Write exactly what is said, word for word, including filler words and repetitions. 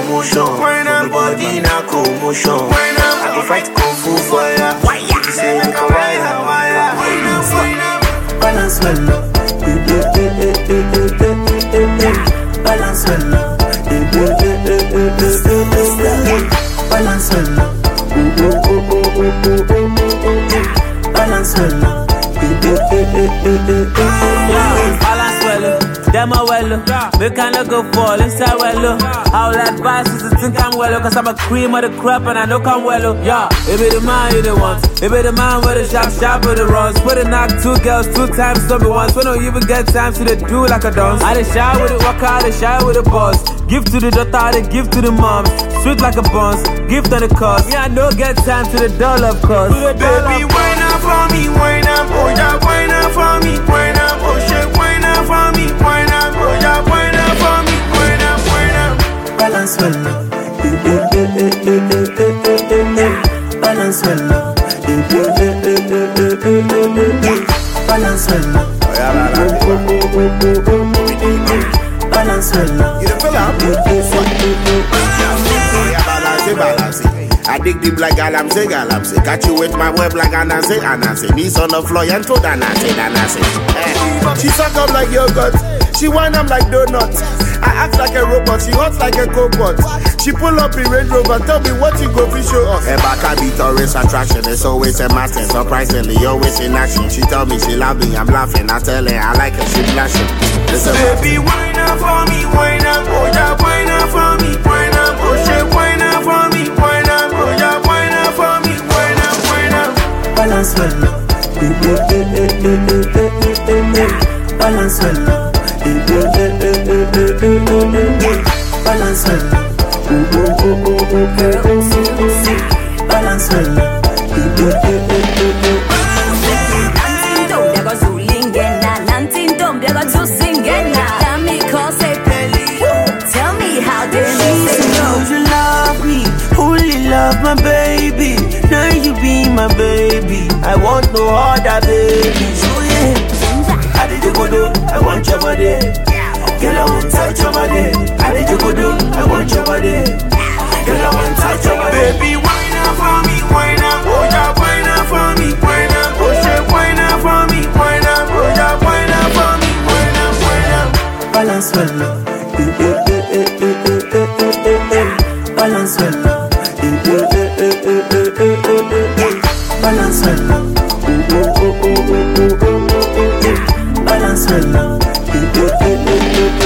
motion. When I'm body na commotion. When I'm I go fight kung fu for ya. You say make a wire, wire. When I'm, when I'm balance well up. Balance well up. Balance well up. Balance well up. Balance well, them a well, we cannot go fall inside well. I'll advise you to think I'm well, cause I'm a cream of the crop and I know I'm well. Yeah, it be the man you the want, it be the man with the sharp, sharp with the runs. Put a knock two girls two times, don't be once. We don't even get time to the do like a dance. I dey shy with the walker, I dey shy with the boss. Give to the daughter, I dey give to the mom. Sweet like a boss, gift on the cost. Yeah, I no get time to the dollar of course. Baby, wine up for me, wine up, oh yeah, wine up for me, wine up, oh shit, wine up for me, wine up, oh yeah, wine up for me, wine up, wine up. Balance well up, balance well up, balance well up, balance well up. You the fella? Balance, balance. I dig deep like galamse, galamse. Catch you with my web like ananse, ananse. Knees on the floor and toe dananse, dananse. Eh. She suck up like yogurt. She wind up like donuts. I act like a robot. She hot like a cobot. She pull up in Range Rover. Tell me what you go to show us. Her back I be tourist attraction. It's always a master. Surprisingly, always in action. She tell me she love me. I'm laughing. I tell her I like her. She blushing. Baby, wine up for me, wine up, oh yeah, wine up for me, wine up, oh shit, wine up for me, wine up, oh yeah, wine up for me, wine up, wine up. Balance well up, balance well up, balance well up, balance well up. Love my baby, now you be my baby. I want no other baby. So yeah, I did you go do, I want your body. Girl, I want touch your body. I did you go do, I want your body. Girl, I want touch your body. Baby, wine up for me, wine up, oh yeah, wine up for me, wine up, oh shit, wine up for me, wine up, oh yeah, wine up for me, wine up, wine up. Balance well up, balance well up. Balance well up, balance well up.